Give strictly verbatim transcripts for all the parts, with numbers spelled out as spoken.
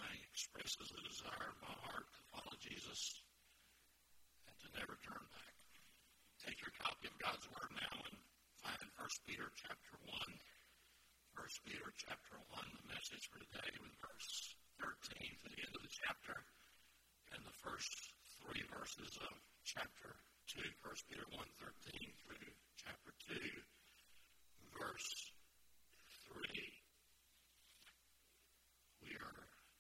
thing expresses the desire of my heart to follow Jesus and to never turn back. Take your copy of God's Word now and find First Peter chapter one. First Peter chapter one, the message for today with verse thirteen to the end of the chapter, and the first three verses of chapter two, First Peter one, thirteen through chapter two, verse three. We are,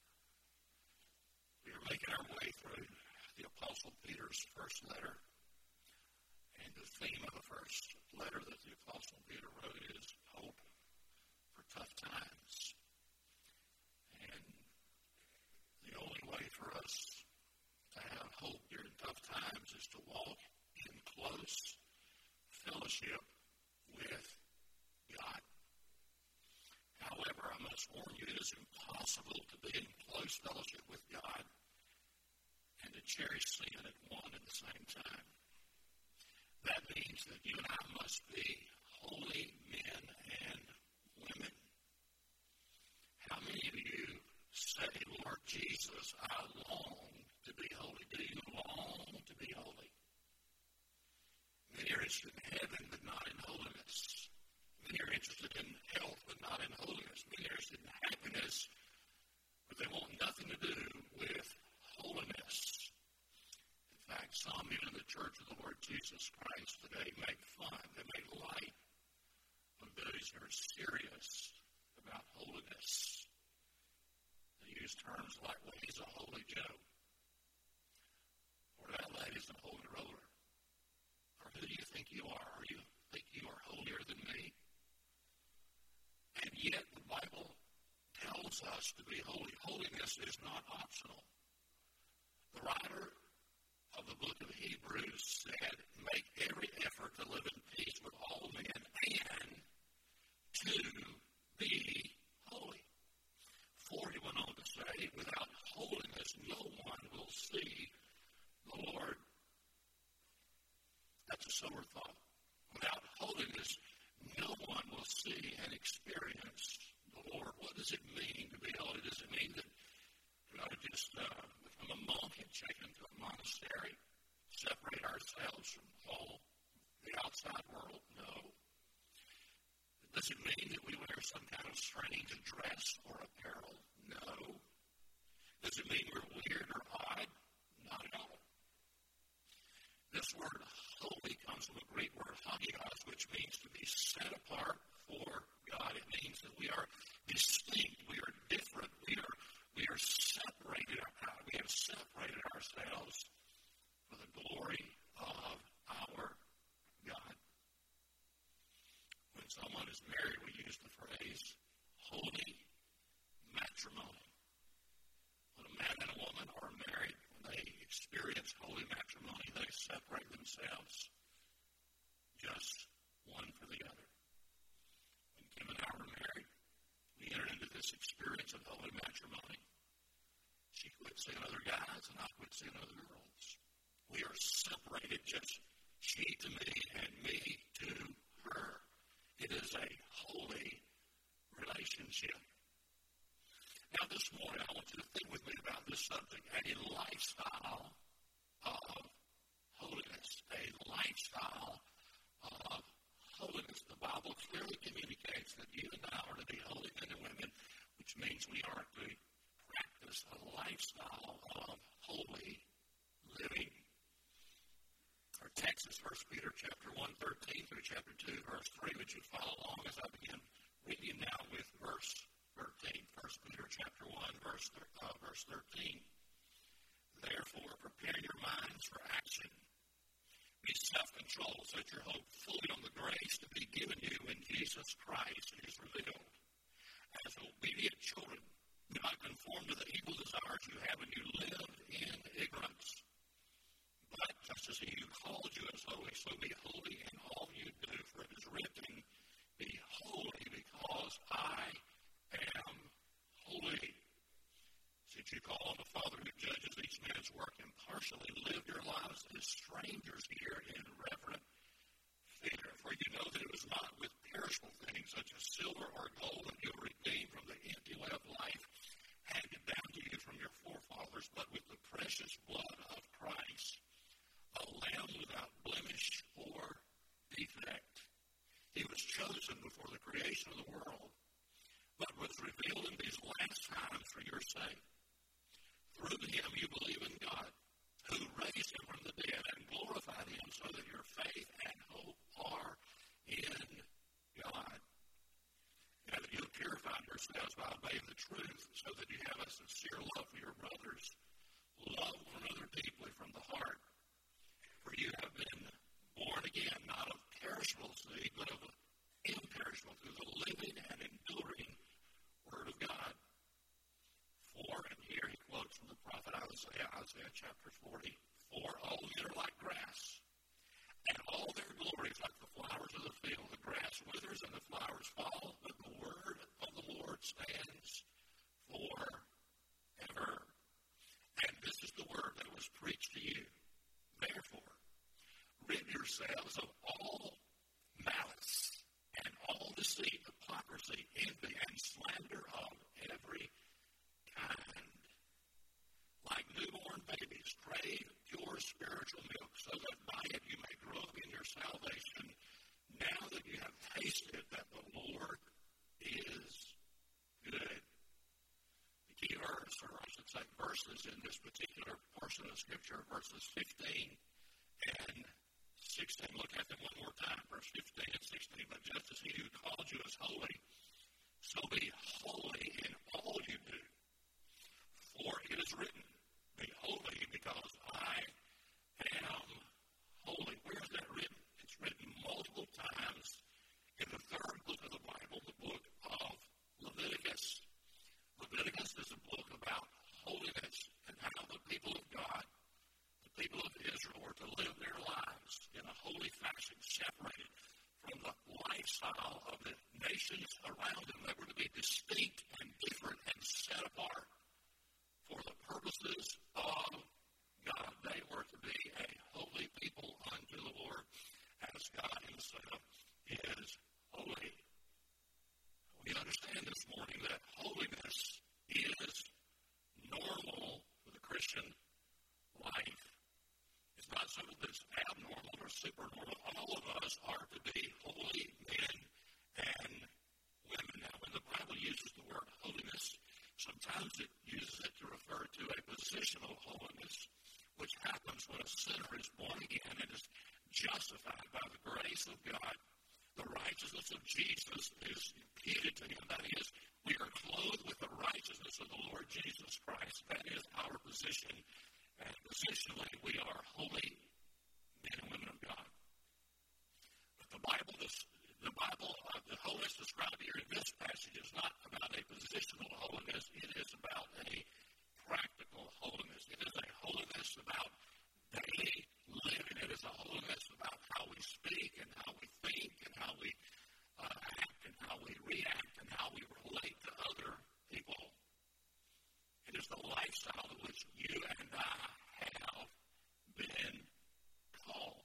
we are making our way through the Apostle Peter's first letter, and the theme of the first letter that the Apostle Peter wrote is hope for tough times. And the only way for us to have hope during tough times is to walk in close fellowship with God. However, I must warn you, it is impossible to be in close fellowship with God and to cherish sin at one and the same time. That means that you and I must be holy men and women. How many of you say, Lord Jesus, I long to be holy? Do you long to be holy? Many are interested in heaven, but not in holiness. Many are interested in health, but not in holiness. Many are interested in happiness, but they want nothing to do with holiness. In fact, some even in the Church of the Lord Jesus Christ today make fun, they make light of those who are serious about holiness. They use terms like, well, he's a holy Joe, or that lady's a holy roller. Or who do you think you are? Or you think you are holier than me? And yet the Bible tells us to be holy. Holiness is not optional. The writer of the book of Hebrews said, make every effort to live in peace with all men and to be holy. For he went on to say, without holiness no one will see the Lord. That's a sober thought. Without holiness, no one will see and experience the Lord. What does it mean to be holy? Does it mean that we ought to just uh, become a monk and check into a monastery, separate ourselves from all the outside world? No. Does it mean that we wear some kind of strange dress or apparel? No. Does it mean we're weird or odd? Not at all. This word holy comes from the Greek word hagios, which means to be set apart for God. It means that we are distinct, we are different, we are we are separated. We have separated ourselves for the glory of our God. When someone is married, we use the phrase holy matrimony. When a man and a woman are married, when they experience holy matrimony, they separate themselves just one for the other. When Kim and I were married, we entered into this experience of holy matrimony. She quit seeing other guys, and I quit seeing other girls. We are separated, just she to me and me to her. It is a holy relationship. Now, this morning, I want you to think with me about this subject, a lifestyle of holiness. A lifestyle of holiness. The Bible clearly communicates that you and I are to be holy men and women, which means we are to practice a lifestyle of holy living. Our text is First Peter chapter one, thirteen through chapter two, verse three. Would you follow along as I begin reading now with verse thirteen? First Peter chapter one, verse, uh, verse thirteen. Therefore, prepare your minds for action. Be self-controlled, set your hope fully on the grace to be given you when Jesus Christ is revealed. As obedient children, do not conform to the evil desires you have when you lived in ignorance. But just as he who called you is holy, so be holy in all you do. For it is written, be holy because I am holy. Since you call on the Father who judges each man's work impartially, live your lives as strangers here in reverent fear. For you know that it was not with perishable things such as silver or gold that you were redeemed from the empty way of life handed down to you from the creation of the world, but was revealed in these last times for your sake. Through him you believe in God, who raised him from the dead and glorified him, so that your faith and hope are in God. And that you have purified yourselves by obeying the truth, so that you have a sincere love for your brothers. Love one another deeply from the heart. For you have been born again, not of perishable seed, but of imperishable, through the living and enduring Word of God. For, and here he quotes from the prophet Isaiah, Isaiah chapter forty, for all men are like grass, and all their glory is like the flowers of the field. The grass withers and the flowers fall, but the word of the Lord stands forever. And this is the word that was preached to you. Therefore, rid yourselves of all malice and all deceit, hypocrisy, envy, and slander of every kind. Like newborn babies, crave pure spiritual milk, so that by it you may grow in your salvation, now that you have tasted that the Lord is good. The key verse, or I should say verses in this particular portion of Scripture, verses fifteen and sixteen. Look at them one more time, verse fifteen and sixteen. But just as he who called you is holy, so be holy in all you do. For it is written, be holy because I am holy. Where is that written? It's written multiple times in the third book of the Bible, the book of Leviticus. Leviticus is a book about holiness and how the people of God, the people of Israel, were to live their lives in a holy fashion, separated from the lifestyle of the nations around them. They were to be distinct and different and set apart for the purposes of God. They were to be a holy people unto the Lord, as God himself is holy. We understand this morning that holiness is normal for the Christian life. It's not something that's abnormal or supernormal. All of us are to be holy men and women. Now, when the Bible uses the word holiness, sometimes it uses it to refer to a positional holiness, which happens when a sinner is born again and is justified by the grace of God. The righteousness of Jesus is imputed to him. That is, we are clothed with the righteousness of the Lord Jesus Christ. That is our position. And positionally, we are holy men and women of God. But the Bible, this, the Bible, uh, the holiness described here in this passage is not about a positional holiness. It is about a practical holiness. It is a holiness about daily living. It is a holiness about how we speak and how we think and how we uh, act and how we react and how we relate to other people. It is the lifestyle to which you and I have been called.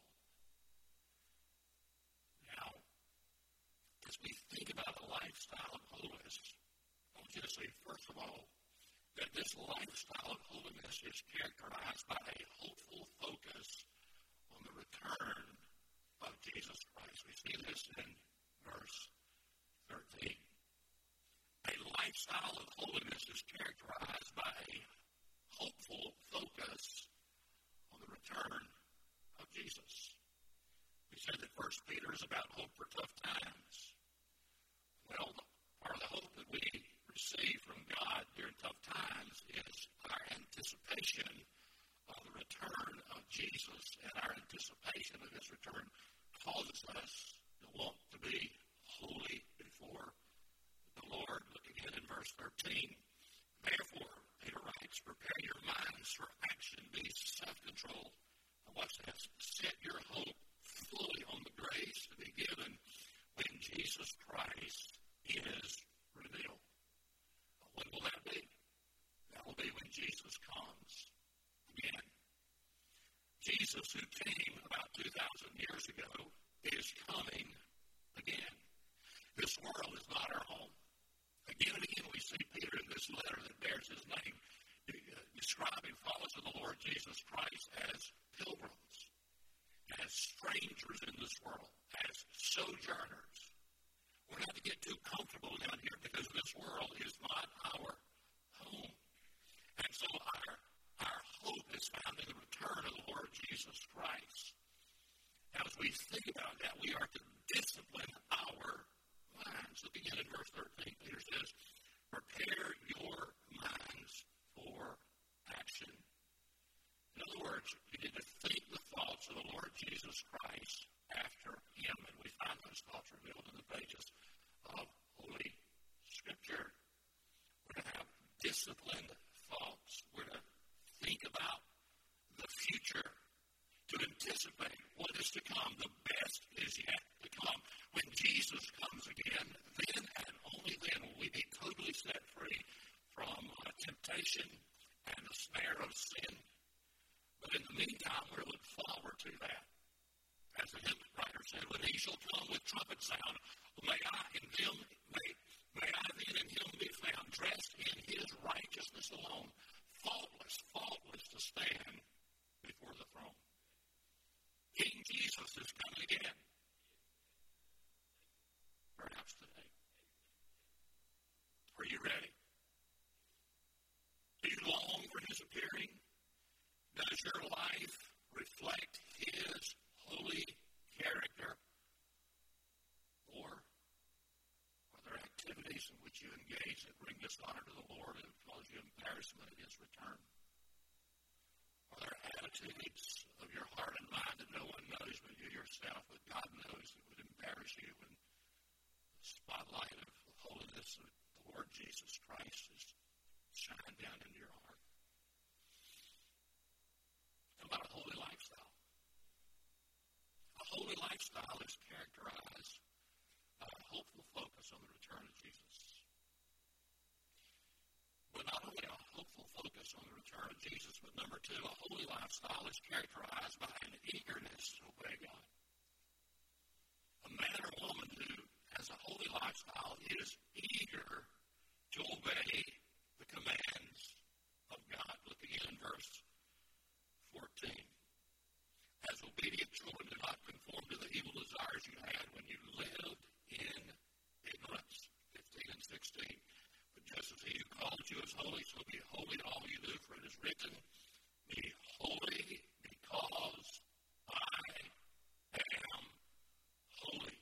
Now, as we think about a lifestyle of holiness, I want you to see, first of all, that this lifestyle of holiness is characterized by a hopeful focus on the return of Jesus Christ. We see this in verse thirteen. A lifestyle of holiness is characterized by a hopeful focus on the return of Jesus. We said that First Peter is about hope for tough times. Well, part of the hope that we receive from God during tough times is our anticipation of the return of Jesus, and our anticipation of his return causes us to want to be holy before the Lord. Look again in verse thirteen. Therefore, Peter writes, prepare your minds for action, be self-controlled. Now watch this. Set your hope fully on the grace to be given when Jesus Christ is revealed. When will that be? That will be when Jesus comes again. Jesus, who came about two thousand years ago, is coming again. This world is not our home. Again and again we see Peter in this letter that bears his name, describing followers of the Lord Jesus Christ as pilgrims, as strangers in this world, as sojourners. We're not to again in verse thirteen, Peter says, prepare your minds for action. In other words, you need to think the thoughts of the Lord Jesus Christ after him. And we find those thoughts revealed in the pages of Holy Scripture. We're to have disciplined thoughts. We're to think about the future, to anticipate what is to come. The best is yet to come. When Jesus comes again, then and only then will we be totally set free from uh, temptation and the snare of sin. But in the meantime, we're to look forward to that. As the hymn writer said, when he shall come with trumpet sound, may I in them, may, may I then in him be found, dressed in his righteousness alone, faultless, faultless to stand before the throne. King Jesus is coming again. Perhaps today. Are you ready? Do you long for his appearing? Does your life reflect his holy character? Or are there activities in which you engage that bring dishonor to the Lord and cause you embarrassment at his return? Are there attitudes of your heart and mind that no one knows but you yourself, but God knows that would embarrass you when the spotlight of the holiness of the Lord Jesus Christ is shined down into your heart? How about a holy lifestyle? A holy lifestyle is characterized by a hopeful focus on the return of Jesus. But not only a hopeful focus on the return of Jesus, but number two, a holy lifestyle is characterized by an eagerness to obey God. A man or woman who has a holy lifestyle is eager to obey the commands of God. Look again in verse fourteen. As obedient children, do not conform to the evil desires you had when you lived in ignorance. fifteen and sixteen. But just as he who called you is holy, so be holy in all you do, for it is written, be holy because I am holy.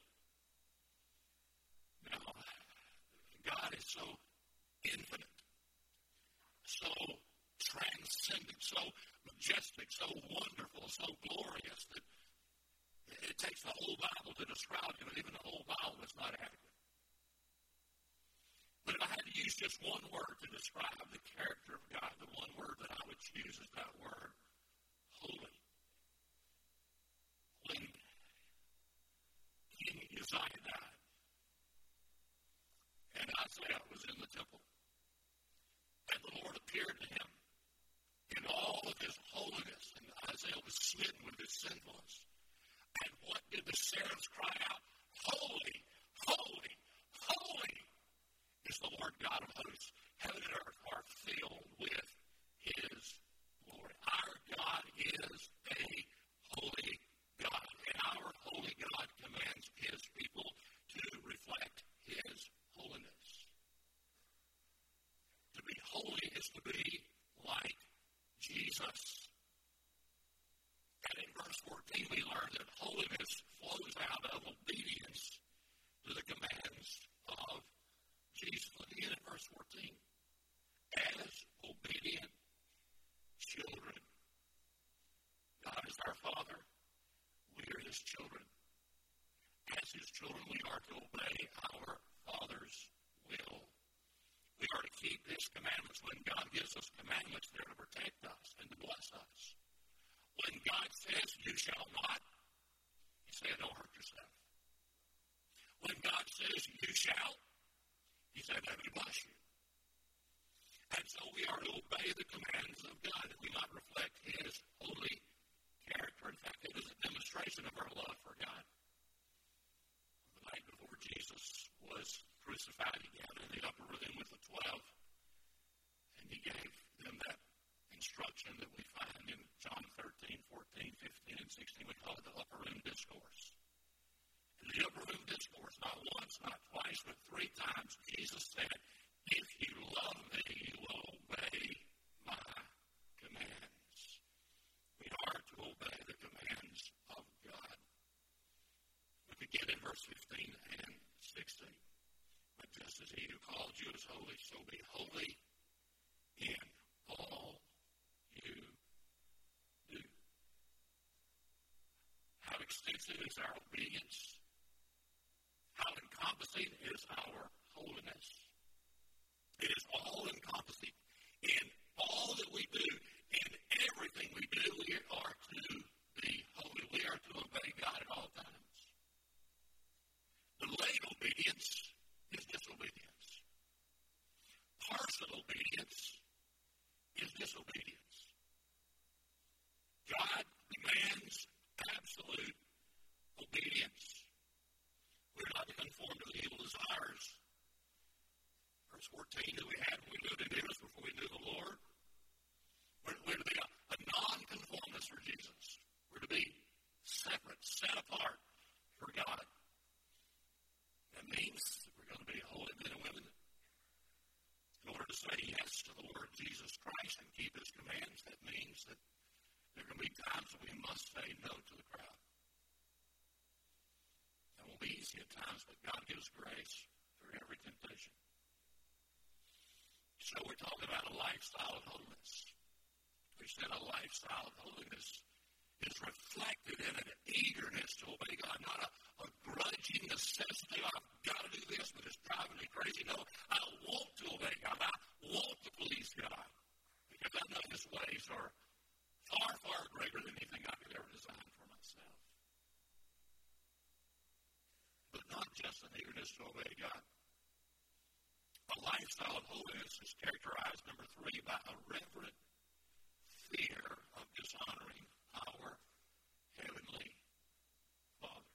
Now, God is so infinite, so transcendent, so majestic, so wonderful, so glorious that it takes the whole Bible to describe him, and even the whole Bible is not adequate. But if I had to use just one word to describe the character of God, the one word that I would choose is that word, holy. When King Uzziah died, and Isaiah was in the temple, and the Lord appeared to him in all of his holiness, and Isaiah was smitten with his sinfulness. And what did the seraphs cry out? Holy, holy, holy is the Lord God of hosts. Heaven and earth are filled with his glory. Our God is a holy God, and our holy God commands his people to reflect his holiness. To be holy is to be like Jesus. And in verse fourteen, we learn that holiness flows out of obedience to the commands of Jesus. Look again at verse fourteen. As obedient children, God is our Father. We are his children. As his children, we are to obey our Father's will. We are to keep his commandments. When God gives us commandments, they're to protect us and to bless us. When God says, you shall not, he's saying, don't hurt yourself. When God says, you shall, he said, let me bless you. And so we are to obey the commands of God, that we might reflect his holy character. In fact, it is a demonstration of our love for God. The night before Jesus was crucified, he gathered in the upper room with the twelve, and he gave them that instruction that we find in John thirteen, fourteen, fifteen, and sixteen. We call it the upper room discourse. In the upper room discourse, not once, not twice, but three times, Jesus said, if you love me, you will obey my commands. We are to obey the commands of God. Look again in verse fifteen and sixteen. called you as holy, so be holy in all you do. How extensive is our obedience? How encompassing is our holiness? It is all encompassing. In all that we do, in everything we do, we are to be holy. We are to obey God at all times. Delayed obedience is disobedience. Partial obedience is disobedience. God demands absolute obedience. We're not to conform to the evil desires. Verse fourteen that we had when we moved into this before we knew the Lord. We're, we're to be a, a non-conformist for Jesus. We're to be separate, set apart for God. That means that we're going to be holy men and women. In order to say yes to the Lord Jesus Christ and keep His commands, that means that there are going to be times that we must say no to the crowd. It won't be easy at times, but God gives grace through every temptation. So we're talking about a lifestyle of holiness. We said a lifestyle of holiness is reflected in an eagerness to obey God, not a, a grudging necessity. I've got to do this, but it's driving me crazy. No, I want to obey God. I want to please God because I know His ways are far, far greater than anything I could ever design for myself. But not just an eagerness to obey God. A lifestyle of holiness is characterized, number three, by a reverent fear of dishonoring our Heavenly Father.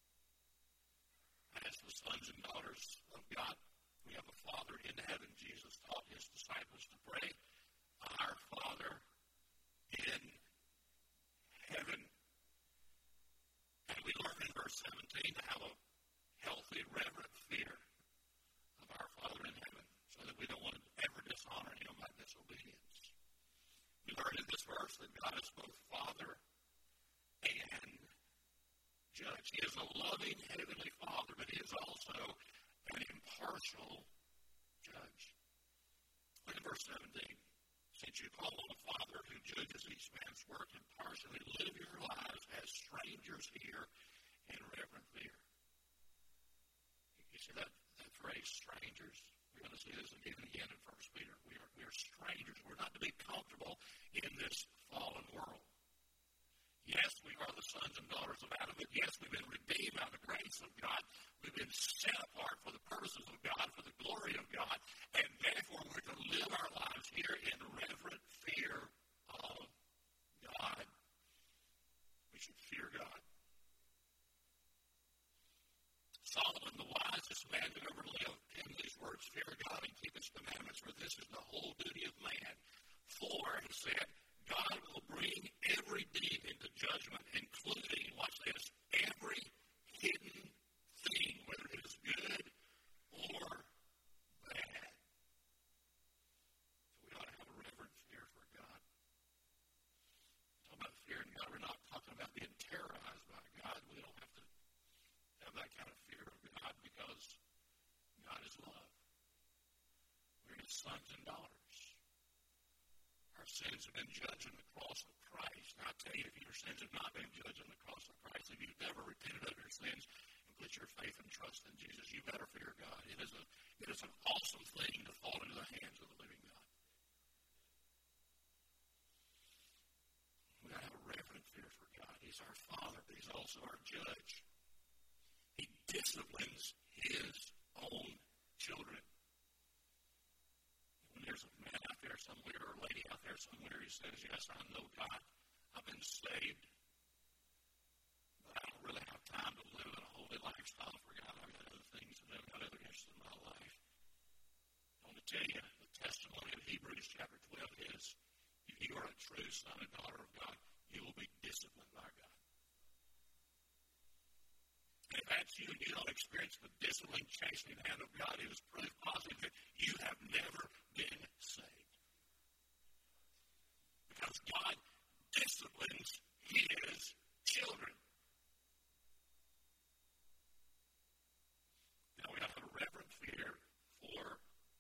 As the sons and daughters of God, we have a Father in heaven. Jesus taught His disciples to pray, Our Father in heaven. And we learn in verse seventeen to have a healthy, reverent fear of our Father in heaven, so that we don't want to ever dishonor Him by disobedience. We learn in this verse that God is both Father and Judge. He is a loving Heavenly Father, but He is also an impartial Judge. Look at verse seventeen. Since you call on a Father who judges each man's work impartially, live your lives as strangers here in reverent fear. You see that, that phrase, strangers? We're going to see this again and again in First Peter. We are, we are strangers. We're not to be comfortable in this fallen world. Yes, we are the sons and daughters of Adam, but yes, we've been redeemed by the grace of God. We've been set apart for the purposes of God, for the glory of God, and therefore we're to live our lives here in reverent fear of God. We should fear God. Solomon, the wisest man who ever lived, penned these words, fear God and keep His commandments, for this is the whole duty of man. For, he said, God will bring every deed into judgment, including, watch this, every hidden thing, whether it is good or bad. So we ought to have a reverent fear for God. Talking about fearing God, we're not talking about being terrorized by God. We don't have to have that kind of fear of God because God is love. We're His sons and daughters. Our sins have been judged on the cross of Christ. Now, I tell you, if your sins have not been judged on the cross of Christ, if you've never repented of your sins and put your faith and trust in Jesus, you better fear God. It is a, it is an awesome thing to fall into the hands of the living God. We got to have a reverent fear for God. He's our Father, but He's also our Judge. He disciplines His own children. When there's a man out there somewhere or a lady out there somewhere who says, yes, I know God, I've been saved, but I don't really have time to live in a holy lifestyle for God. I've got other things to do. I've got other interests in my life. I want to tell you, the testimony of Hebrews chapter twelve is, if you are a true son and daughter of God, you will be disciplined by God. And if that's you and you don't experience the discipline, chastening hand of God, it is proof positive that you have never been saved. Because God disciplines His children. Now we have a reverent fear for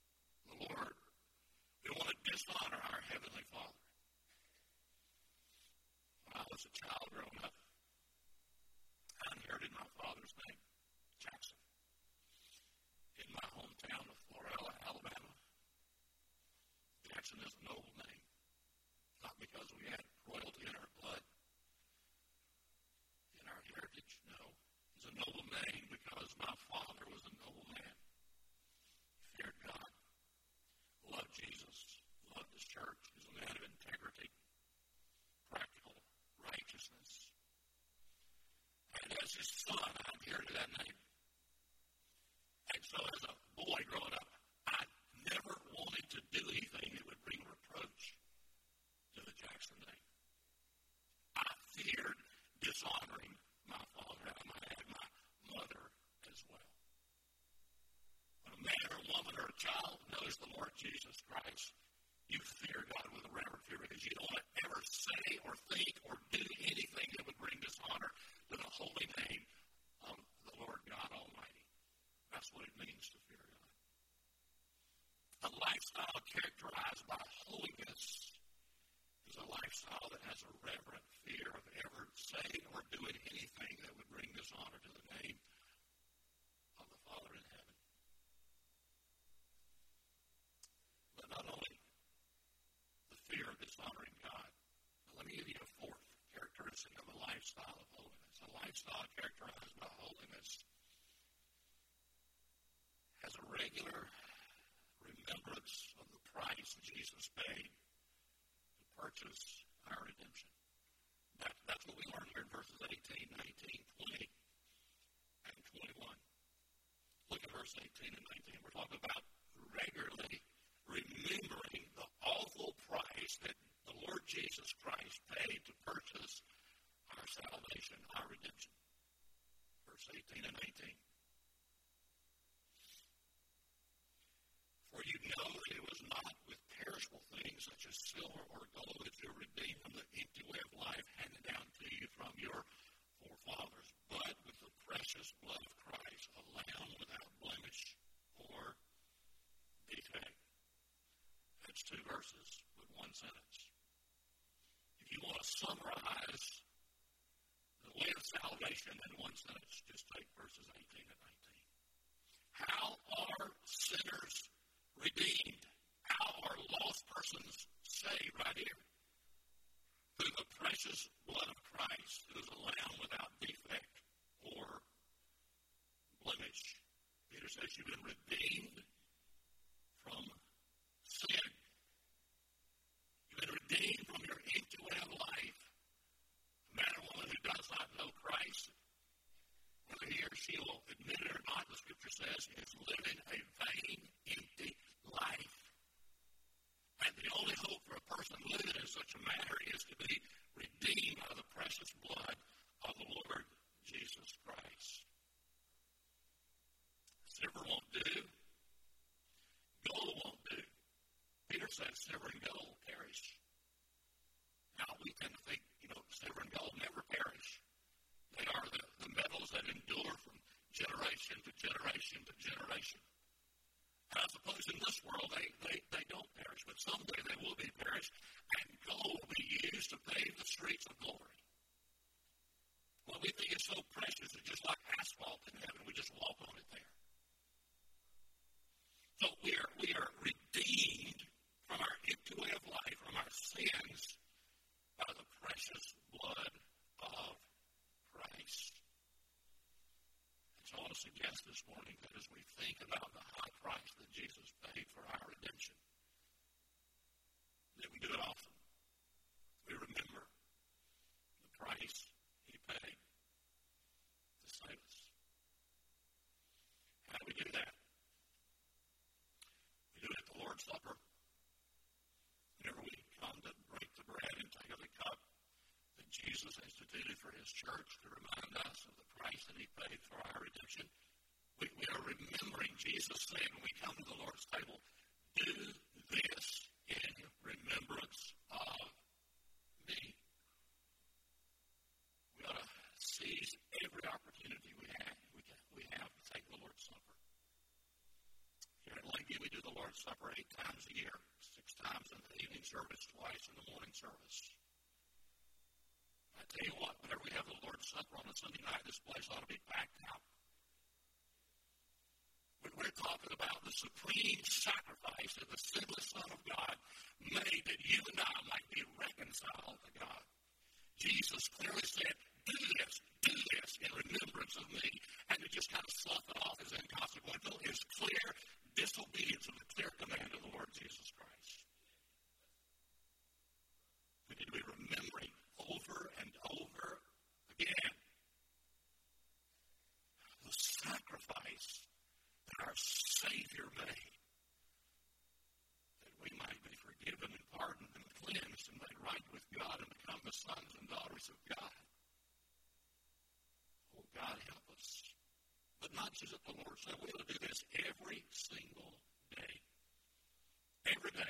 Christ, you fear God with a reverent fear because you don't want to ever say or think or do anything that would bring dishonor to the holy name of the Lord God Almighty. That's what it means to fear God. A lifestyle characterized by holiness is a lifestyle that has a reverent fear of ever saying or doing anything that would bring dishonor to the name of the Father in heaven. But not only the fear of dishonoring God, but let me give you a fourth characteristic of a lifestyle of holiness. A lifestyle characterized by holiness has a regular remembrance of the price Jesus paid to purchase our redemption. That, that's what we learn here in verses eighteen, nineteen, twenty, and twenty-one. Look at verse eighteen and nineteen. We're talking about regularly remembering the awful price that the Lord Jesus Christ paid to purchase our salvation, our redemption. Verse eighteen and nineteen. For you know that it was not with perishable things such as silver or gold that you were redeemed from the empty way of life handed down to you from your forefathers, but with the precious blood of Christ, a lamb without blemish or defect. That's two verses with one sentence. If you want to summarize the way of salvation in one sentence, just take verses eighteen and nineteen. How are sinners redeemed? How are lost persons saved? Right here. Through the precious blood of Christ, who is a lamb without defect or blemish. Peter says you've been redeemed from sin. You've been redeemed from your empty way of life. A man or woman who does not know Christ, whether he or she will admit it or not, the Scripture says, is living a vain, empty life. And the only hope for a person living in such a manner is to be redeemed by the precious blood of the Lord Jesus Christ. Silver won't do. Gold won't do. Peter says silver and gold perish. Now, we tend to think, you know, silver and gold never perish. They are the, the metals that endure from generation to generation to generation. And I suppose in this world they, they, they don't perish, but someday they will be perished, and gold will be used to pave the streets of glory. What we think is so precious is just like asphalt in heaven. We just walk on it there. So we are, we are redeemed from our empty way of life, from our sins, by the precious blood of Christ. So I want to suggest this morning that as we think about the high price that Jesus paid for our redemption, that we do it often. We remember the price he paid to save us. How do we do that? We do it at the Lord's Supper. Whenever we come to break the bread and take of the cup that Jesus instituted for his church to remind us of the price that he paid for our redemption, we, we are remembering Jesus saying when we come to the Lord's table, do this in remembrance of me. We ought to seize every opportunity we have, we, can, we have to take the Lord's Supper. Here at Lakeview, we do the Lord's Supper eight times a year, six times in the evening service, twice in the morning service. I tell you what, whenever we have the Lord's Supper on a Sunday night, this place ought to be packed out. We're talking about the supreme sacrifice that the sinless Son of God made that you and I might be reconciled to God. Jesus clearly said, do this, do this in remembrance of me. And to just kind of slough it off as inconsequential is clear disobedience of the clear command of the Lord Jesus Christ. We need to be remembering over and over again the sacrifice that our Savior made, that we might be forgiven and pardoned and cleansed and made right with God and become the sons and daughters of God. Oh, God help us. But not just at the Lord's Supper. We will do this every single day. Every day.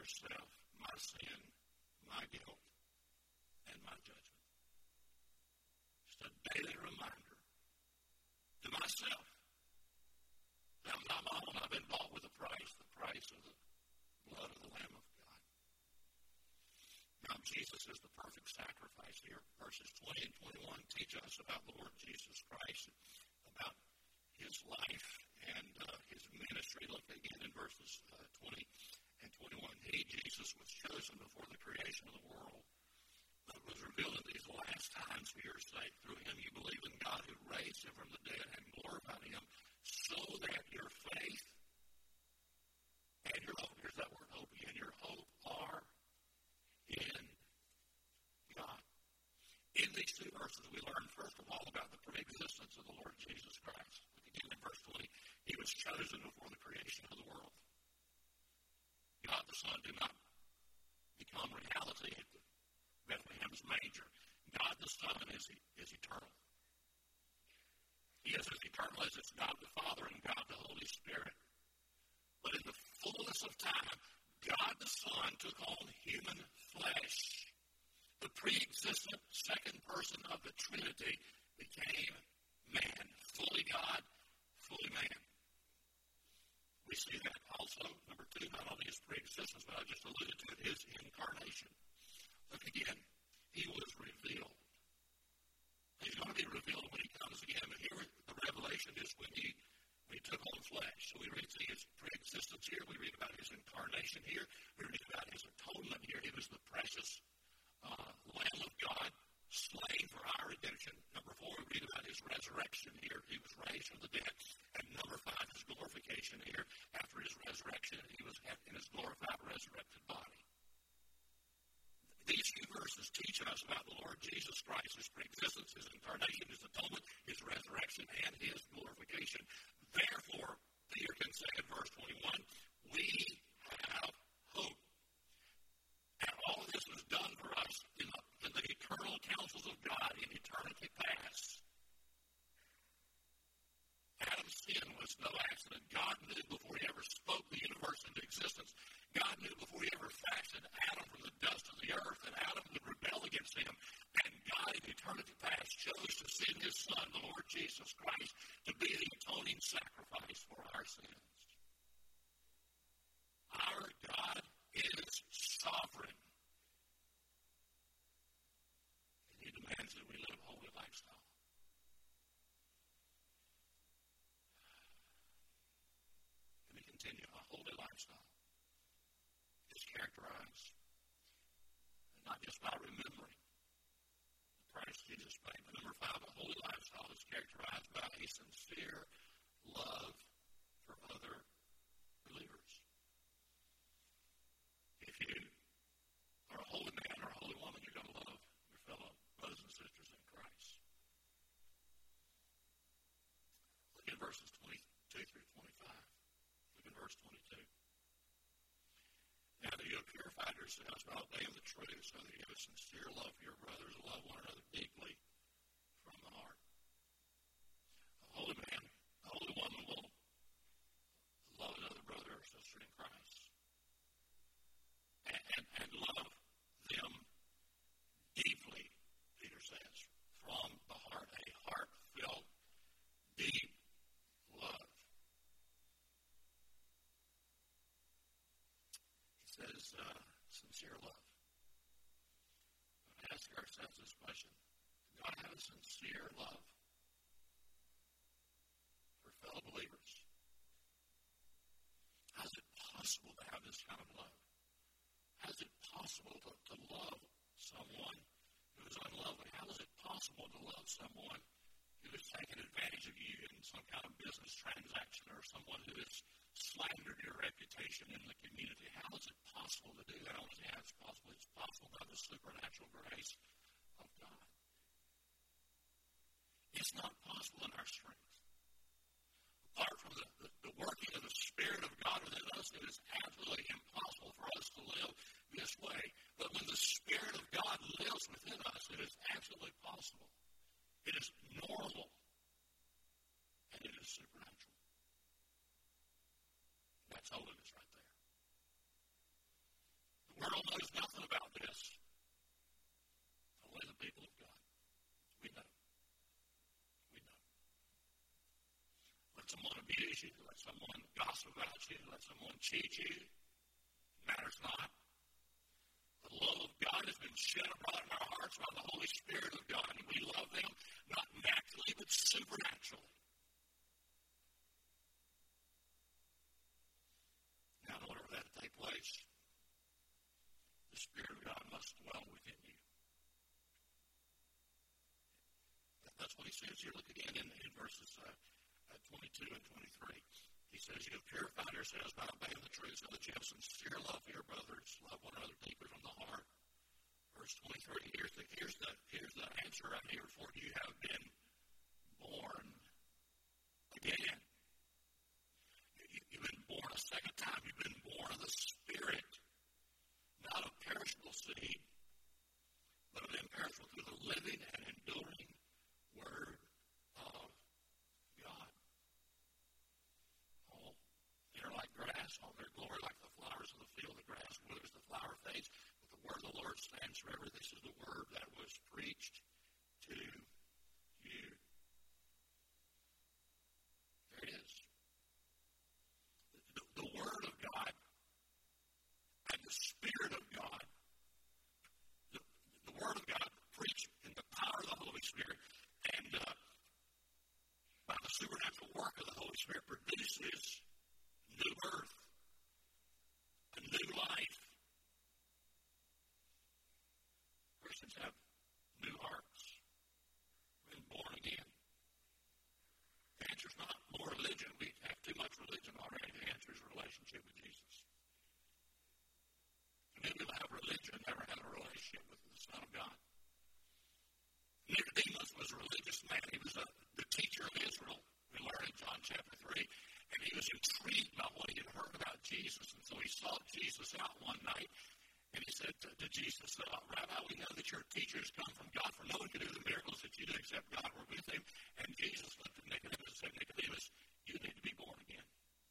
yourself my sin, my guilt, and my judgment. Just a daily reminder to myself that I'm not my own. I've been bought with a price, the price of the blood of the Lamb of God. Now, Jesus is the perfect sacrifice here. Verses twenty and twenty-one teach us about the Lord Jesus Christ, about his life and uh, his ministry. Look again in verses uh, twenty and twenty-one. He, Jesus, was chosen before the creation of the world, but was revealed in these last times for your sake. Through him you believe in God who raised him from the dead and glorified him, so that your faith and your hope, here's that word hope, and your hope are in God. In these two verses, we learn, first of all, about the pre-existence of the Lord Jesus Christ. Look again in verse twenty. He was chosen before the creation of the world. God the Son did not become reality at Bethlehem's manger. God the Son is, is eternal. He is as eternal as it's God the Father and God the Holy Spirit. But in the fullness of time, God the Son took on human flesh. The pre-existent second person of the Trinity became man, fully God, fully man. We see that also, number two, not only his pre-existence, but I just alluded to it, his incarnation. Look again, he was revealed. He's going to be revealed when he comes again, but here the revelation is when he, when he took on flesh. So we read see his pre-existence here, we read about his incarnation here, we read about his atonement here. He was the precious uh, Lamb of God, slain for our redemption. Number four, we read about his resurrection here. He was raised from the dead. And number five, his glorification here. After his resurrection, he was in his glorified, resurrected body. These few verses teach us about the Lord Jesus Christ, his pre-existence, his incarnation, his atonement, his resurrection, and his glorification. Therefore, Peter can say in verse twenty-one, we have hope. And all of this was done for us in the, in the eternal counsels of God in eternity past. Adam's sin was no accident. God knew before he ever spoke the universe into existence. God knew before he ever fashioned Adam from the dust of the earth that Adam would rebel against him. And God in eternity past chose to send his Son, the Lord Jesus Christ, to be the atoning sacrifice for our sins. Our God is sovereign. And he demands that we live a holy lifestyle. Let me continue. A holy lifestyle is characterized not just by remembering the price Jesus paid, but number five, a holy lifestyle is characterized by a sincere love for other believers. If you are a holy man or a holy woman, you're going to love your fellow brothers and sisters in Christ. Look at verses twenty-two through twenty-five. Look at verse twenty-two. Now that you have purified yourselves by obeying the truth, so that you have a sincere love for your brothers and love one another deeply from the heart. A holy man, a holy woman will love another brother or sister in Christ. And, and, and love them deeply, Peter says, from the heart, a heartfelt, deep love. He says, uh, sincere love. We're going to ask ourselves this question. Do God have a sincere love for fellow believers? How is it possible to have this kind of love? How is it possible to, to love someone who is unlovely? How is it possible to love someone who has taken advantage of you in some kind of business transaction or someone who has slandered your reputation in the community? How is it possible to do that? I want to say how it's possible. It's possible by the supernatural grace of God. It's not possible in our strength. Apart from the, the, the working of the Spirit of God within us, it is absolutely impossible for us to live this way. But when the Spirit of God lives within us, it is absolutely possible. It is normal. And it is supernatural. That's holiness right there. world knows nothing about this. Only the people of God. We know. We know. Let someone abuse you. Let someone gossip about you. Let someone cheat you. It matters not. The love of God has been shed abroad in our hearts by the Holy Spirit of God, and we love them not naturally but supernaturally. Now, in order for that to take place, the Spirit of God must dwell within you. That's what he says here. Look again in, in verses uh, twenty-two and twenty-three. He says, you have purified yourselves by obeying the truth so that you have sincere love for your brothers. Love one another deeply from the heart. Verse twenty-three, here's the, here's the, here's the answer right here for you have been born again. You, you've been born a second time. You've been born of the Spirit, not of perishable seed, but of imperishable through the living and enduring Word of God. All they're like grass, all their glory like the flowers of the field. The grass withers, the flower fades, but the word of the Lord stands forever. This is the word that was preached to you. There it is. The, the Word of God and the Spirit of God, the, the Word of God preached in the power of the Holy Spirit, and uh, by the supernatural work of the Holy Spirit produces new birth, a new life. Christians have new hearts, been born again. The answer is not more religion. We have too much religion already. The answer is relationship with Jesus. Many people have religion, never had a relationship with the Son of God. Nicodemus was a religious man. He was a, the teacher of Israel. We learn in John chapter three. And he was intrigued by what he had heard about Jesus. And so he sought Jesus out one night. And he said to, to Jesus, uh, Rabbi, we know that your teachers come from God, for no one can do the miracles that you do except God were with him. And Jesus looked at Nicodemus and said, Nicodemus, you need to be born again.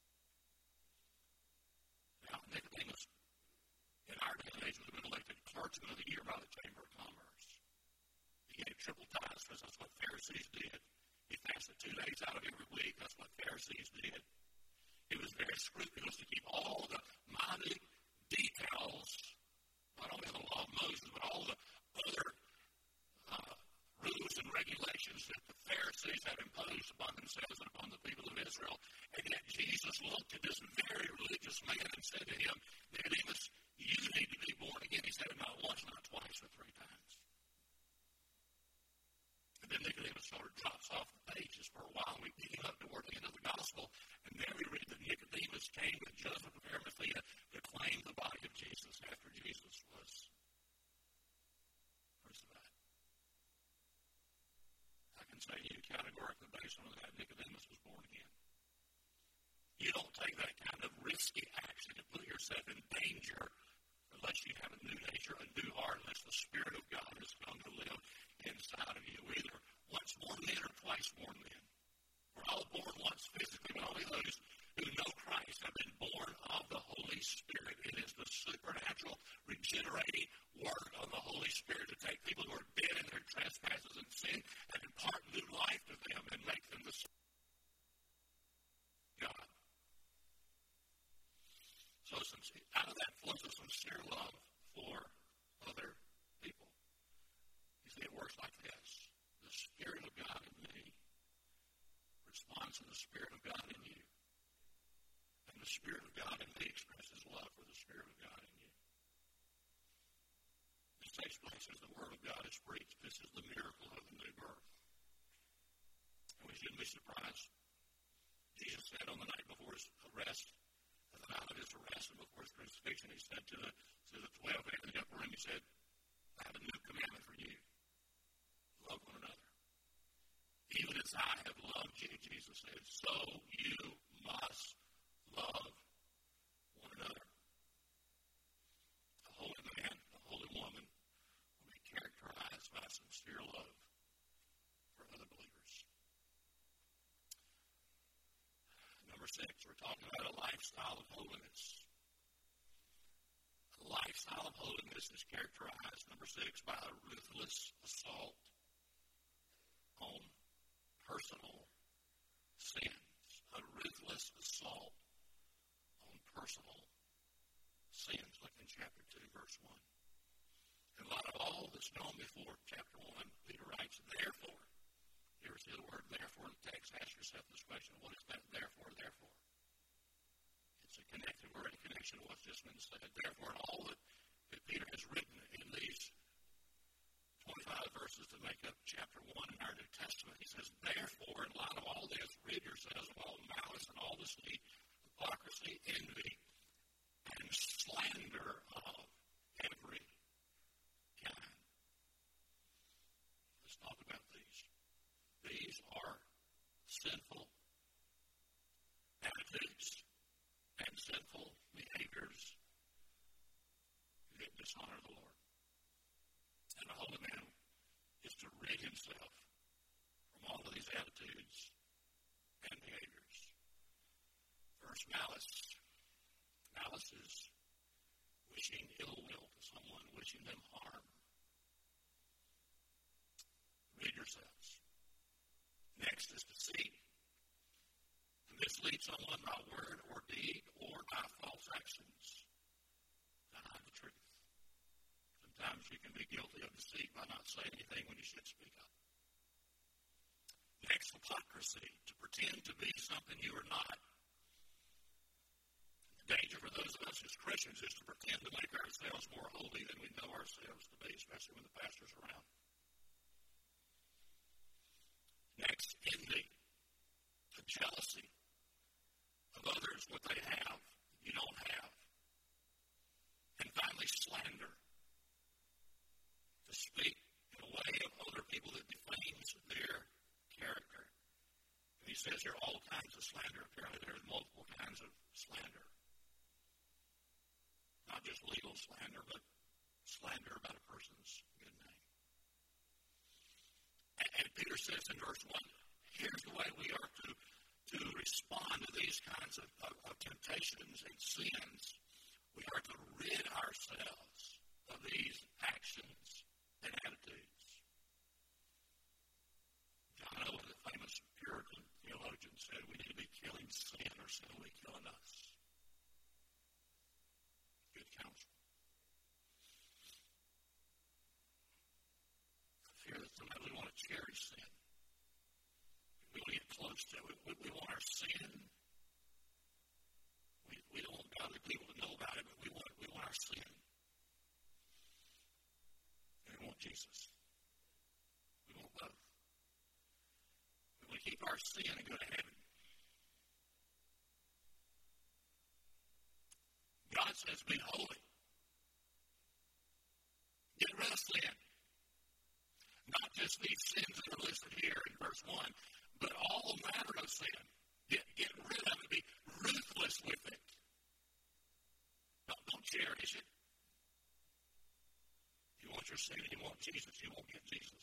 Now, Nicodemus, in our day and age, would have been elected clergyman of the year by the Chamber of Commerce. He gave triple tithes because that's what Pharisees did. He fasted two days out of every week. That's what Pharisees did. He was very scrupulous to keep all the minute details, not only of the law of Moses, but all the other uh, rules and regulations that the Pharisees had imposed upon themselves and upon the people of Israel. And yet Jesus looked at this very religious man and said to him, Nicodemus, you need to be born again. He said it not once, not twice, but three times. And then Nicodemus sort of drops off the pages for a while. We pick him up toward the end of the gospel. And there we read that Nicodemus came with Joseph of Arimathea to claim the body of Jesus after Jesus was crucified. I can say to you categorically based on that, Nicodemus was born again. You don't take that kind of risky action to put yourself in danger unless you have a new nature, a new heart, unless the Spirit of God has come to live inside of you, either once born then or twice born then. We're all born once physically, but only those who know Christ have been born of the Holy Spirit. It is the supernatural, regenerating work of the Holy Spirit to take people who are dead in their trespasses and sin and impart new life to them and make them the same God. So out of that flows a sincere love for other people. You see, it works like this. The Spirit of God in me responds to the Spirit of God in you. And the Spirit of God in me expresses love for the Spirit of God in you. This takes place as the Word of God is preached. This is the miracle of the new birth. And we shouldn't be surprised. Jesus said on the night before his arrest, at the night of his arrest and before his crucifixion, he said to the, to the twelve in the upper room, he said, I have a new commandment for you. Love one another. Even as I have loved you, Jesus said, so you must love one another. A holy man, a holy woman will be characterized by sincere love for other believers. Number six, we're talking about a lifestyle of holiness. A lifestyle this is characterized, number six, by a ruthless assault on personal sins. A ruthless assault on personal sins. Look in chapter two, verse one. In light of all that's known before chapter one, Peter writes, therefore. You ever see the word therefore in the text? Ask yourself this question. What is that therefore, therefore? It's a connected word in connection to what's just been said. Therefore, in all that, that Peter has written in these twenty-five verses that make up chapter one in our New Testament, he says, therefore, in light of all this, rid yourselves of all malice and all deceit, hypocrisy, envy, and slander of every kind. Let's talk about these. These are sinful attitudes and sinful behaviors that dishonor the Lord. And the holy man is to rid himself from all of these attitudes and behaviors. First, malice. Malice is wishing ill will to someone, wishing them harm. Rid yourselves. Next is deceit. To mislead someone by word or deed or by false actions. Deny the truth. Sometimes you can be guilty of deceit by not saying anything when you should speak up. Next, hypocrisy. To pretend to be something you are not. The danger for those of us as Christians is to pretend to make ourselves more holy than we know ourselves to be, especially when the pastor's around. Next, envy. A jealousy of others, what they have, you don't have. And finally, slander. To speak in a way of other people that defames their character. And he says there are all kinds of slander. Apparently there are multiple kinds of slander. Not just legal slander, but slander about a person's good name. And, and Peter says in verse one, here's the way we are to, to respond to these kinds of, of, of temptations and sins. We are to rid ourselves of these actions and attitudes. John Owen, the famous Puritan theologian, said we need to be killing sin or sin will be killing us. Good counsel. I fear that sometimes we want to cherish sin. We want to get close to it. We, we, we want our sin. We, we don't want godly people to know about it, but we want, we want our sin. And we want Jesus. We want both. We want to keep our sin and go to heaven. God says, be holy. Get rid of sin. Not just these sins that are listed here in verse one, but all manner of sin. Get, get rid of it. Be ruthless with it. Don't, don't cherish it. You want your sin and you want Jesus, you won't get Jesus.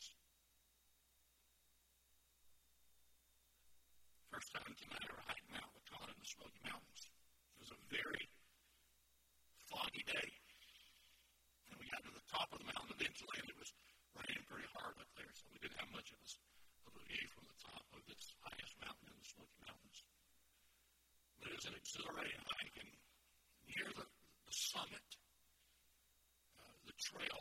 First time I came out of hiking Mount Lacan in the Smoky Mountains. It was a very foggy day. And we got to the top of the mountain eventually, and it was raining pretty hard up there, so we didn't have much of a, of a view from the top of this highest mountain in the Smoky Mountains. But it was an exhilarating hike, and near the, the summit, uh, the trail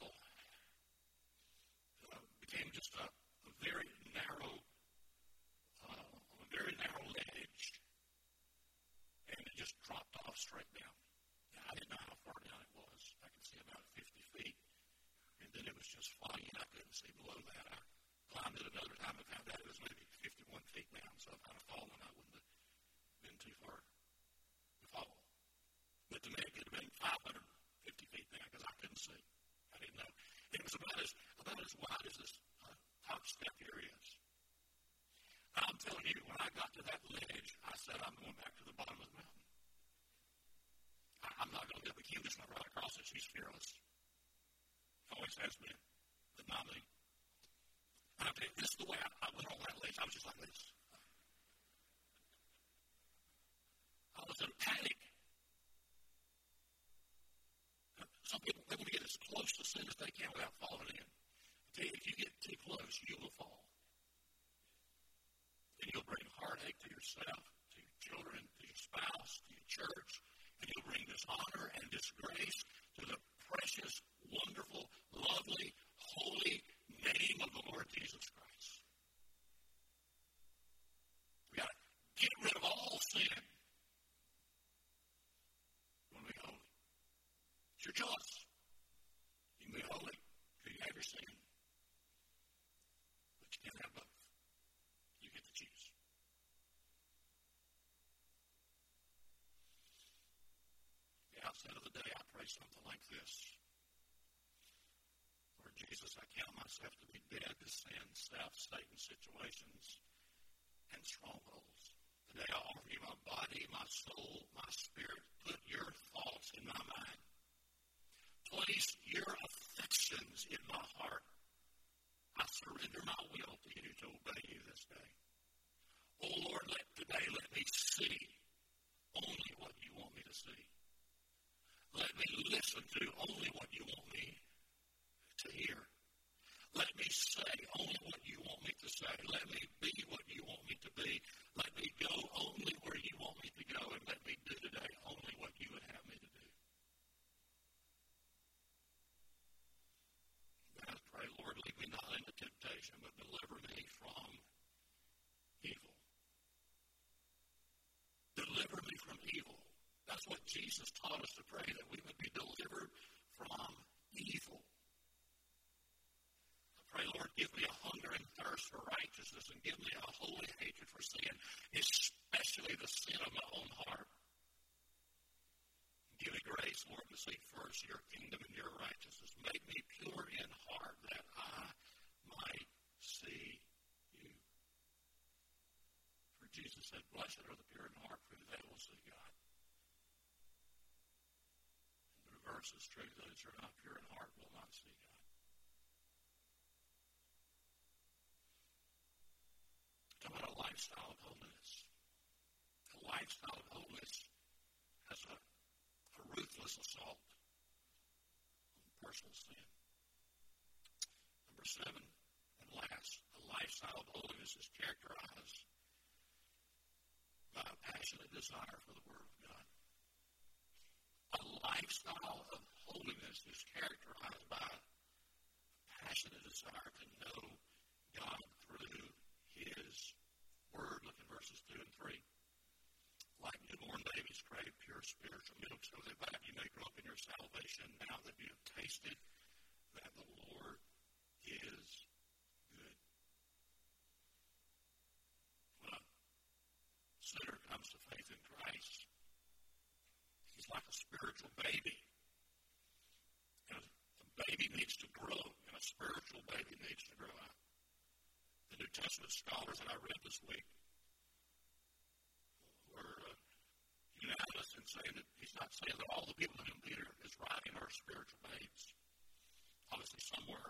uh, became just a, a very narrow, uh, a very narrow ledge, and it just dropped off straight down. And I didn't know how far down it was. I could see about fifty feet, and then it was just foggy, and I couldn't see below that. I climbed it another time and found out it was maybe fifty-one feet down, so if I'd have fallen, I wouldn't have been too far to fall. But to me, it could have been five hundred fifty feet down because I couldn't see. I didn't know. And it was about as, about as wide as this uh, top step here is. I'm telling you, when I got to that ledge, I said, I'm going back to the bottom of the mountain. I, I'm not going to let the cue just right across it. She's fearless. Always has been, but not me. And I tell you, this is the way I, I went on that ledge. I was just like this. I was in a panic. Some people, they want to get as close close, you will fall. And you'll bring heartache to yourself, to your children, to your spouse, to your church, and you'll bring dishonor and disgrace to the precious, wonderful, lovely, holy name of the Lord Jesus Christ. We got to get rid of all sin. You want to be holy. It's your choice. You can be holy or you have your sin. But you can't have both. You get to choose. At the outset of the day, I pray something like this. Lord Jesus, I count myself to be dead to sin, self, Satan, situations, and strongholds. Today I offer you my body, my soul, my spirit. Put your thoughts in my mind. Place your affections in my heart. I surrender my will to you to obey you this day. Oh Lord, let today let me see only what you want me to see. Let me listen to only what you want me to hear. Let me say only what you want me to say. Let me be what you want me to be. Let me go only where you want me to go. And let me do today only what you would have me to do. And I pray, Lord, lead me not into temptation, but deliver me from evil. Deliver me from evil. That's what Jesus taught us to pray, that we would be delivered from evil. I pray, Lord, give me a hunger and thirst for righteousness and give me a holy hatred for sin, especially the sin of my own heart. Give me grace, Lord, to seek first your kingdom and your righteousness. Make me pure in heart that I might see you. For Jesus said, blessed are the pure in heart, for they will see God. And the reverse is true. Those who are not pure in heart will not see God. Talk about a lifestyle of holiness. A lifestyle of holiness has a, a ruthless assault on personal sin. Number seven, and last, a lifestyle of holiness is characterized by a passionate desire for the Word of God. A lifestyle of holiness is characterized by a passionate desire to know God through His Word. Look at verses two and three. Like newborn babies crave pure spiritual milk, so that by you may grow up in your salvation now that you have tasted that the Lord is good. When a sinner comes to faith in Christ, he's like a spiritual baby. And a baby needs to grow, and a spiritual baby needs to grow up. The New Testament scholars that I read this week were uh, unanimous in saying that he's not saying that all the people whom Peter is writing are spiritual babes. Obviously, some were.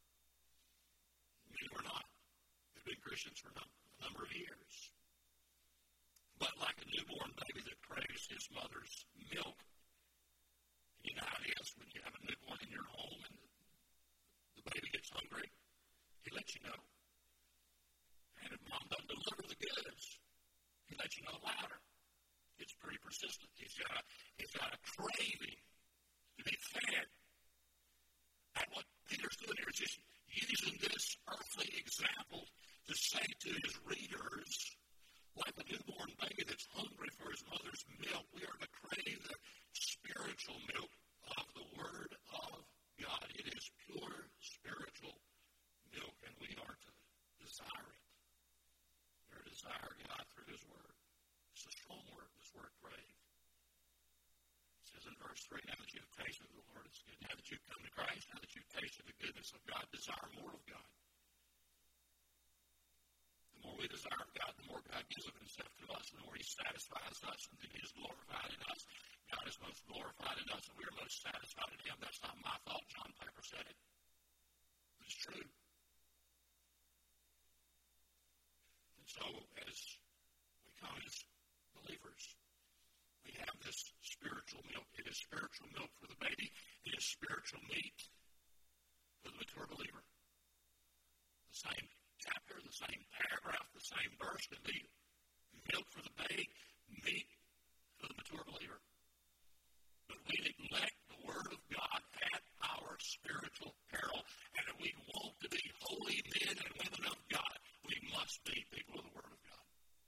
Many were not. They've been Christians for a number of years. But like a newborn baby that craves his mother's milk, you know how it is when you have a newborn in your home and the baby gets hungry, he lets you know. And if mom doesn't deliver the goods, he lets you know louder. It's pretty persistent. He's got a, he's got a craving to be fed. And what Peter's doing here is just using this earthly example to say to his readers, like a newborn baby that's hungry for his mother's milk, we are to crave the spiritual milk of the Word of God. It is pure spiritual milk, and we are to desire it. We are to desire God through His Word. It's a strong word, this word crave. It says in verse three, now that you have tasted the Lord is good, now that you've come to Christ, now that you've tasted the goodness of God, desire more of God. The more we desire God, the more God gives of Himself to us, the more He satisfies us, and then He is glorified in us. God is most glorified in us, and we are most satisfied in Him. That's not my thought. John Piper said it. But it's true. And so, as we come as believers, we have this spiritual milk. It is spiritual milk for the baby. It is spiritual meat for the mature believer. The same paragraph, the same verse could be milk for the babe, meat for the mature believer. But we neglect the Word of God at our spiritual peril. And if we want to be holy men and women of God, we must be people of the Word of God.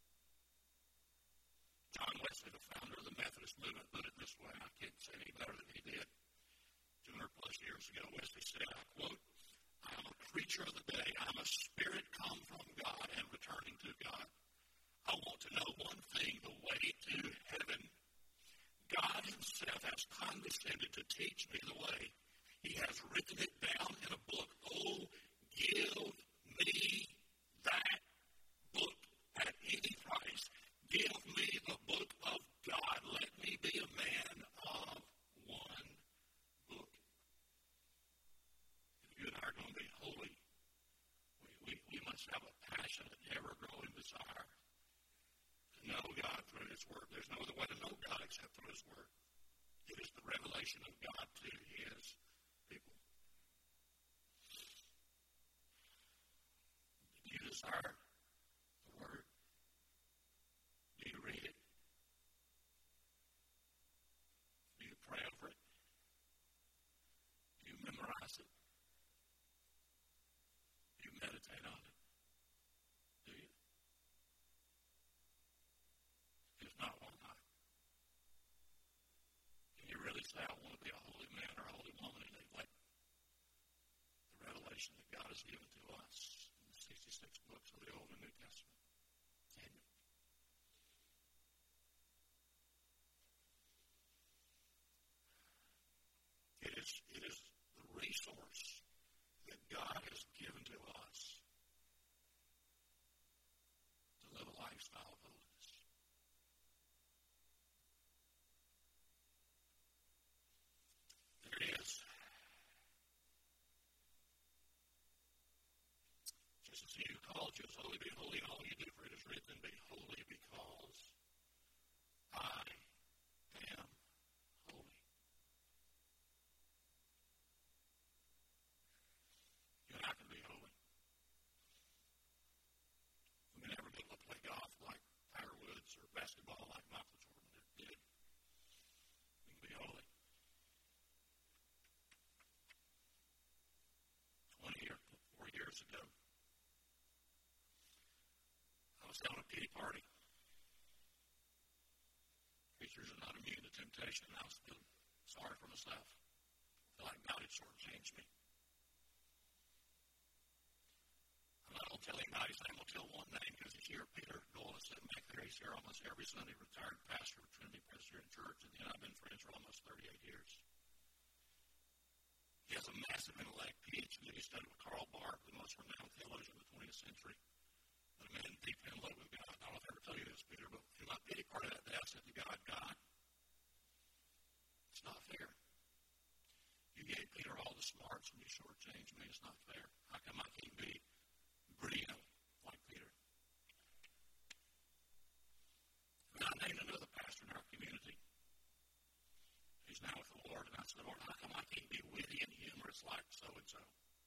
John Wesley, the founder of the Methodist movement, put it this way. I can't say any better than he did. two hundred plus years ago, Wesley said, I quote, I am a creature of the day. I am a spirit come from God and returning to God. I want to know one thing, the way to heaven. God himself has condescended to teach me the way. He has written it down in a book. Oh, give me that book at any price. Give me the book of God. Let me be a man of one book. If you and I are going to be holy, we, we, we must have a passionate, ever-growing desire to know God through his Word. There's no other way to know God except through his Word. It is the revelation of God to his people. Do you desire the Word? Do you read it? Do you pray over it? Do you memorize it? Do you meditate on it? Do you? If not, why not? Can you really say, I want to be a holy man or a holy woman and neglect the revelation that God has given to us in the sixty-six books of the Old and New Testament? Can you? It is, it is the resource that God has given to us to live a lifestyle of holiness. There it is. Just as he who called you is holy, be holy in all you do, for it is written, be holy because I am holy. You and I can be holy. We can never be able to play golf like Tiger Woods or basketball like Michael Jordan did. We can be holy. Twenty years, four years ago, I was down at a pity party. Preachers are not immune to temptation, and I was feeling sorry for myself. I feel like God had shortchanged me. I'm not going to tell anybody's name. I'll tell one name because he's here. Peter Gold is sitting back there. He's here almost every Sunday. Retired pastor of Trinity Presbyterian Church, and he and I have been friends for almost thirty-eight years. He has a massive intellect, P H D. He studied with Karl Barth, the most renowned theologian of the twentieth century. But a man deep in love with God. I don't know if I ever tell you this, Peter, but in my pity party that day, I said to God, God, it's not fair. You gave Peter all the smarts and you shortchanged me. It's not fair. How come I can't be brilliant like Peter? And I named another pastor in our community. He's now with the Lord. And I said, Lord, how come I can't be witty and humorous like so-and-so?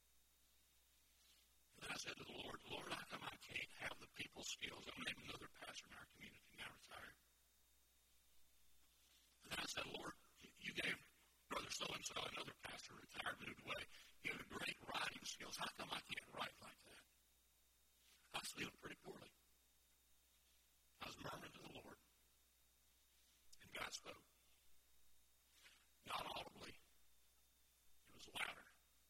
And then I said to the Lord, Lord, how come I can't have the people skills? I named another pastor in our community, now retired. And then I said, Lord, you gave Brother so-and-so, another pastor, retired, moved away. You have great writing skills. How come I can't write like that? I was feeling pretty poorly. I was murmuring to the Lord. And God spoke. Not audibly. It was louder.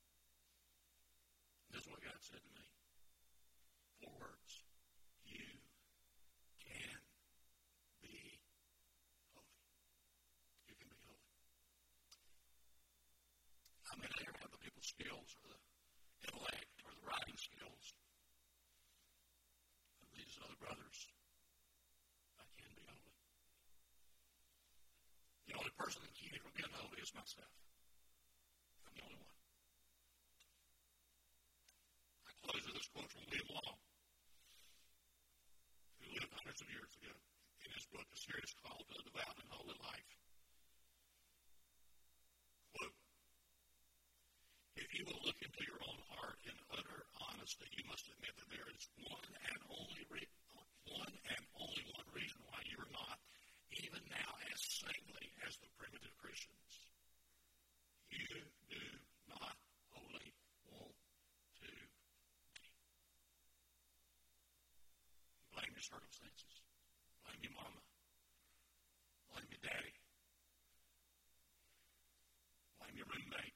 And this is what God said to me. Four words. You can be holy. You can be holy. I may not ever have the people skills or the intellect or the writing skills of these other brothers. I can be holy. The only person that keeps me from being holy is myself. I'm the only one. I close with this quote from William Law, who lived hundreds of years ago, in his book, A Serious Call to a Devout and Holy Life. Quote, if you will look into your own heart in utter honesty, you must admit that there is one your roommate.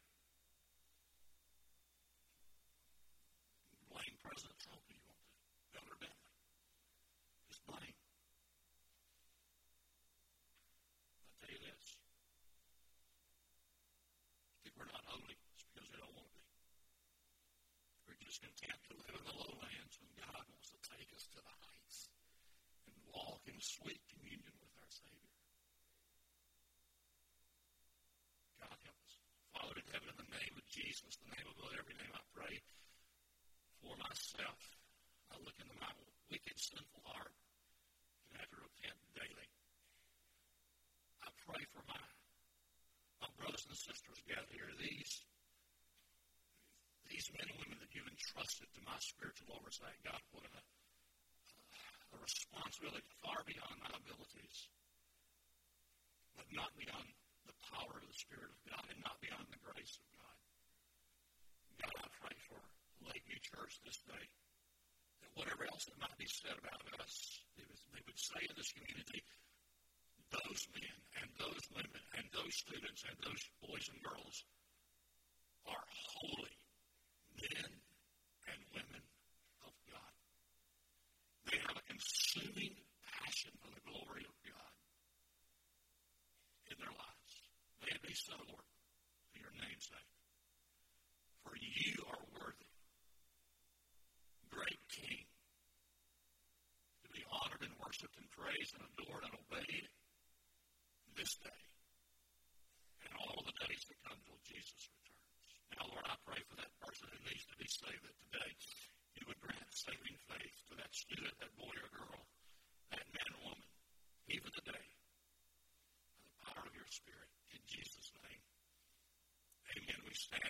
Blame President Trump if you want to. Governor Bentley. Just blame. I'll tell you this. If we're not holy, it's because we don't want to be. We're just content to live in the lowlands when God wants to take us to the heights and walk in sweet communion with our Savior. God help us. Father in heaven, in the name of Jesus, the name above every name, I pray for myself. I look into my wicked, sinful heart and have to repent daily. I pray for my, my brothers and sisters gathered here, these, these men and women that you've entrusted to my spiritual oversight. God, what a, a responsibility far beyond my abilities, but not beyond the power of the Spirit of God and not beyond the grace of God. God, I pray for Lakeview Church this day, that whatever else that might be said about us, they would, they would say in this community, those men and those women and those students and those boys and girls are holy men and women of God. They have a consuming passion for the glory of God in their lives. May it be so, Lord, for your name's sake. For you are worthy, great King, to be honored and worshipped and praised and adored and obeyed this day and all the days to come till Jesus returns. Now, Lord, I pray for that person who needs to be saved, that today you would grant saving faith to that student, that boy or girl, that man or woman, even today, by the power of your Spirit. In Jesus' name, amen. We stand.